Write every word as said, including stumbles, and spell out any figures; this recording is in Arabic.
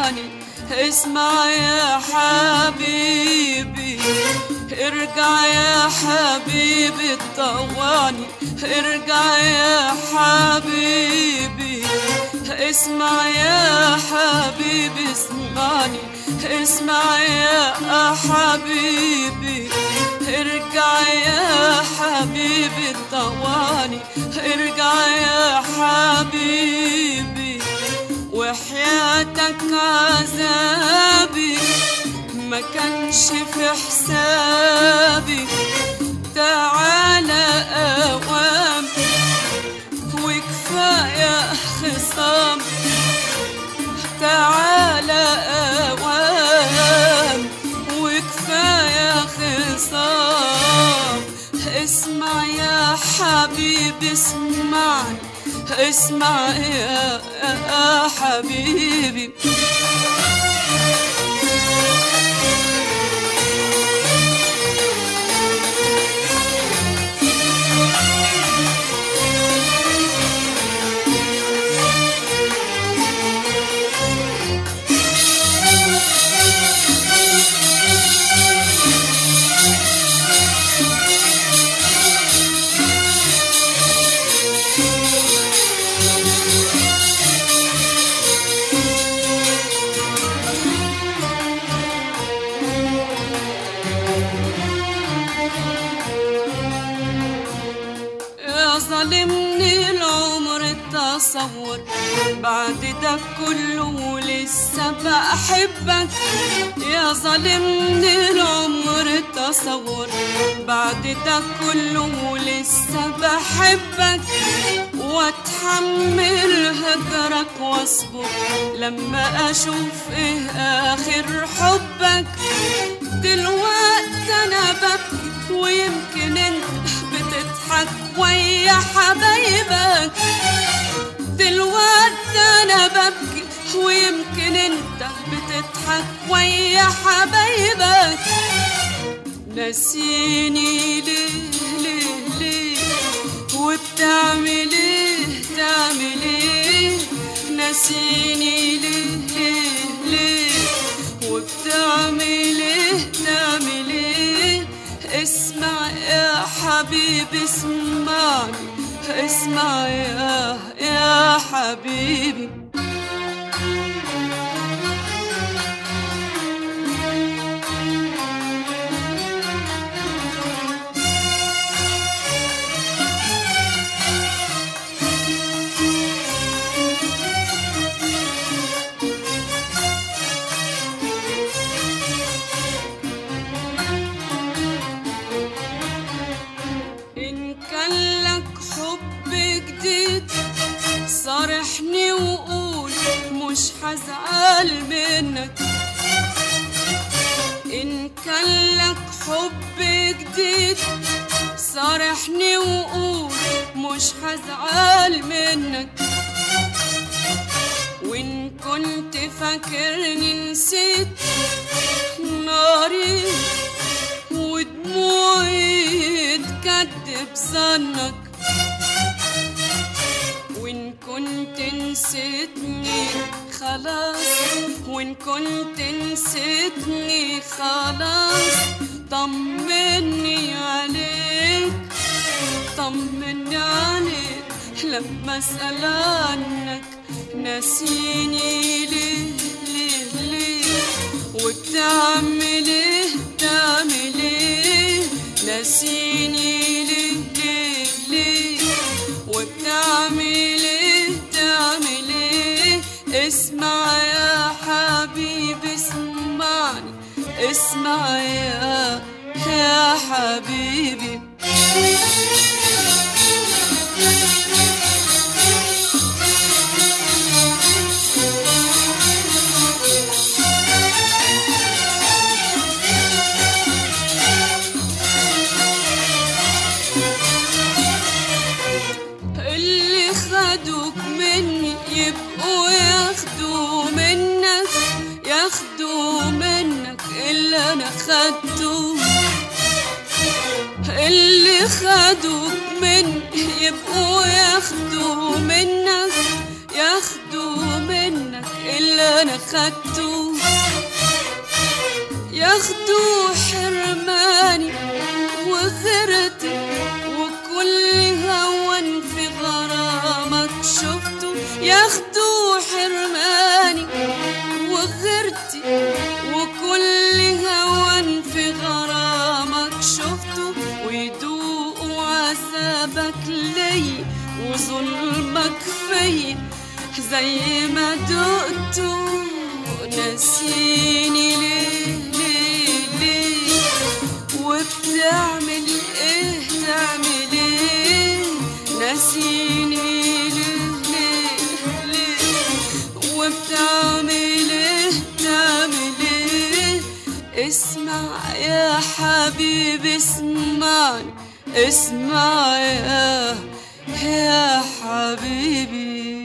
بسمعني اسمع يا حبيبي، ارجع يا حبيبي طوعني، ارجع يا حبيبي اسمع يا حبيبي اسمعني، اسمع يا حبيبي ارجع يا حبيبي طوعني، ارجع يا حبيبي وحياتك عذابي ما كانش في حسابي، تعالى اوام وكفاية خصام، تعالى اوام وكفاية خصام، اسمع يا حبيبي اسمعني، اسمع يا حبيبي. ظالمني العمر تصور بعد ده كله لسه بحبك، يا ظالمني العمر تصور بعد ده كله لسه بحبك، واتحمل هجرك واصبر لما اشوف ايه اخر حبك، دلوقتي انا ببكي ويمكن انت بتضحك ويا حبايبك، دلوقتي انا ببكي ويمكن انت بتضحك ويا حبايبك، ناسيني ليه ليه ليه وبتعمل ايه تعمل ايه، ناسيني ليه ليه ليه وبتعمل ايه تعمل ايه، اسمع يا حبيبي اسمعني، اسمع يا يا حبيبي. صارحني وقول مش هزعل منك، إن كان لك حب جديد صارحني وقول مش هزعل منك، وإن كنت فاكرني نسيت ناري ودموعي تكدب ظنك، وإن كنت نسيتني خلاص، وإن كنت نسيتني خلاص، طمني عليك طمني عليك لما أسأل عنك، ناسيني ليه ليه ليه وبتعمل ايه تعمل ايه، ناسيني ليه ليه ليه وبتعمل ايه تعمل ايه، اسمع يا حبيبي اسمعني، اسمع يا يا حبيبي. اللي خدوك مني يبقوا ياخدوا منك، ياخدوا منك اللي انا خدته، اللي خدوك مني يبقوا ياخدوا منك، ياخدوا منك اللي انا خدته، ياخدوا حرماني وغيرتي، وكل هون في غرامك شفته. ياخدوا حرماني وغيرتي، وكل هون في غرامك شفته. ويدوقوا عذابك لي وظلمك في زي ما دقته. ناسيني ليه ليه ليه؟ وبتعمل ايه تعمل ايه؟ ناسيني ليه ليه ليه؟ وبتعمل ايه تعمل ايه؟ اسمع يا حبيبي اسمعني، اسمع يا يا حبيبي.